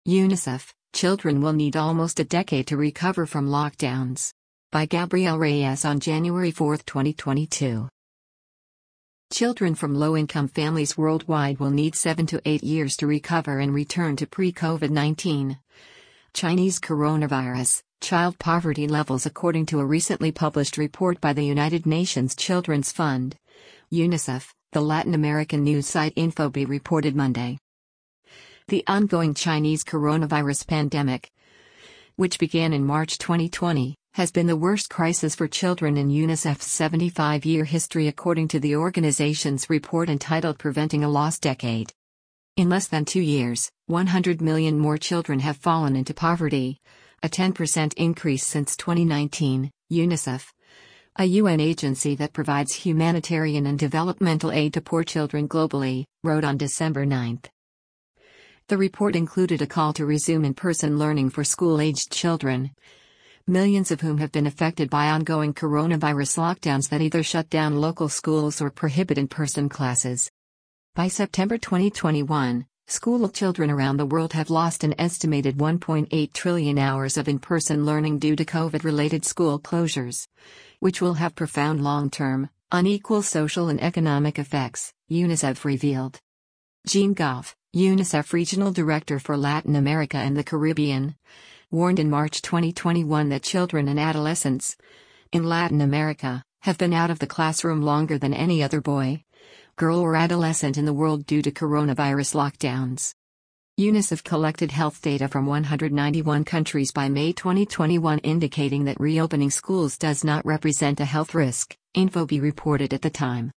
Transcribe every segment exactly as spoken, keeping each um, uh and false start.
UNICEF, Children Will Need Almost a Decade to Recover from Lockdowns. By Gabrielle Reyes on January fourth, twenty twenty-two. Children from low-income families worldwide will need seven to eight years to recover and return to pre-COVID nineteen. Chinese coronavirus, child poverty levels according to a recently published report by the United Nations Children's Fund. UNICEF, the Latin American news site Infobae reported Monday. The ongoing Chinese coronavirus pandemic, which began in March twenty twenty, has been the worst crisis for children in UNICEF's seventy-five-year history according to the organization's report entitled Preventing a Lost Decade. In less than two years, one hundred million more children have fallen into poverty, a ten percent increase since twenty nineteen, UNICEF, a U N agency that provides humanitarian and developmental aid to poor children globally, wrote on December ninth. The report included a call to resume in-person learning for school-aged children, millions of whom have been affected by ongoing coronavirus lockdowns that either shut down local schools or prohibit in-person classes. By September twenty twenty-one, school children around the world have lost an estimated one point eight trillion hours of in-person learning due to COVID-related school closures, which will have profound long-term, unequal social and economic effects, UNICEF revealed. Jean Goff, UNICEF Regional Director for Latin America and the Caribbean, warned in March twenty twenty-one that children and adolescents in Latin America have been out of the classroom longer than any other boy, girl or adolescent in the world due to coronavirus lockdowns. UNICEF collected health data from one hundred ninety-one countries by May twenty twenty-one indicating that reopening schools does not represent a health risk, Infobae reported at the time.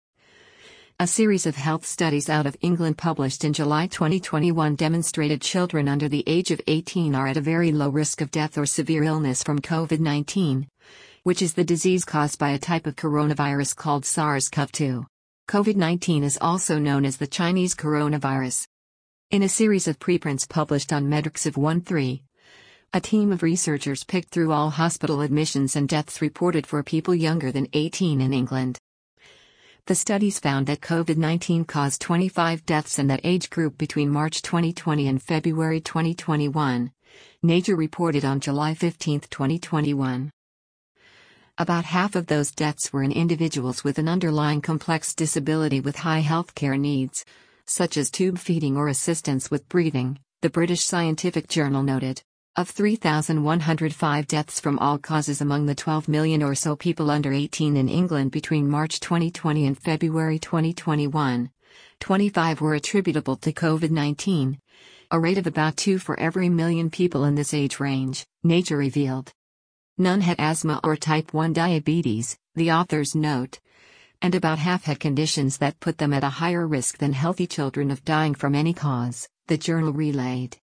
A series of health studies out of England published in July twenty twenty-one demonstrated children under the age of eighteen are at a very low risk of death or severe illness from COVID nineteen, which is the disease caused by a type of coronavirus called SARS CoV two. COVID nineteen is also known as the Chinese coronavirus. In a series of preprints published on Medrxiv thirteen, a team of researchers picked through all hospital admissions and deaths reported for people younger than eighteen in England. The studies found that COVID nineteen caused twenty-five deaths in that age group between March twenty twenty and February twenty twenty-one, Nature reported on July fifteenth, twenty twenty-one. About half of those deaths were in individuals with an underlying complex disability with high healthcare needs, such as tube feeding or assistance with breathing, the British Scientific Journal noted. Of three thousand one hundred five deaths from all causes among the twelve million or so people under eighteen in England between March twenty twenty and February twenty twenty-one, twenty-five were attributable to COVID nineteen, a rate of about two for every million people in this age range, Nature revealed. None had asthma or type one diabetes, the authors note, and about half had conditions that put them at a higher risk than healthy children of dying from any cause, the journal relayed.